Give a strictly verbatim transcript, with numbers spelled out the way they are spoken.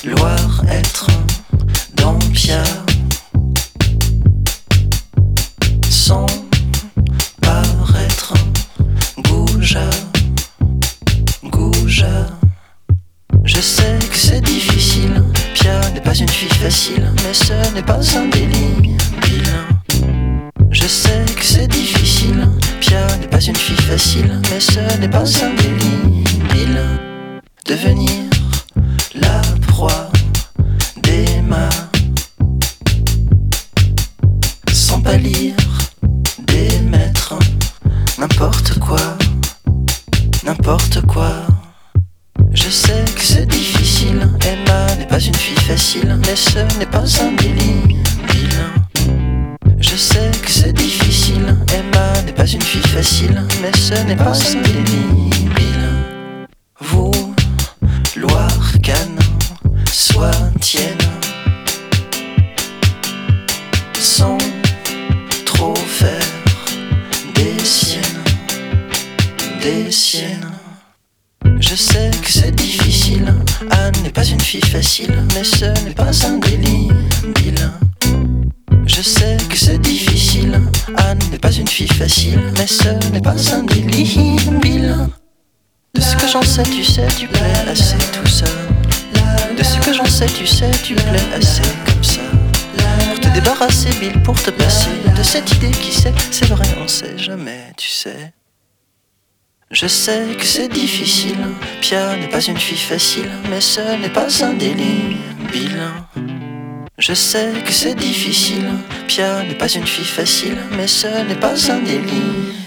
Loire être dans Pia, sans paraître goujat, goujat. Je sais que c'est difficile, Pia n'est pas une fille facile, mais ce n'est pas un délit. Je sais que c'est difficile, Pia n'est pas une fille facile, mais ce n'est pas un délit. Devenir la proie des mains, sans pâlir des maîtres, n'importe quoi, n'importe quoi. Je sais que c'est difficile, Emma n'est pas une fille facile, mais ce n'est pas un délit. Je sais que c'est difficile, Emma n'est pas une fille facile, mais ce n'est pas un délit. Vous, Loire, Cannes, soit tienne, sans trop faire des siennes, des siennes. Je sais que c'est difficile, Anne n'est pas une fille facile, mais ce n'est pas un délit. Je sais que c'est difficile, Anne n'est pas une fille facile, mais ce n'est pas un délit. De ce que j'en sais, tu sais, tu plais assez tout seul. De ce que j'en sais, tu sais, tu plais assez comme ça. Pour te débarrasser, Bill, pour te passer de cette idée qui sait, c'est vrai, on sait jamais, tu sais. Je sais que c'est difficile, Pia n'est pas une fille facile, mais ce n'est pas un délit. Bill. Je sais que c'est difficile, Pia n'est pas une fille facile, mais ce n'est pas un délit.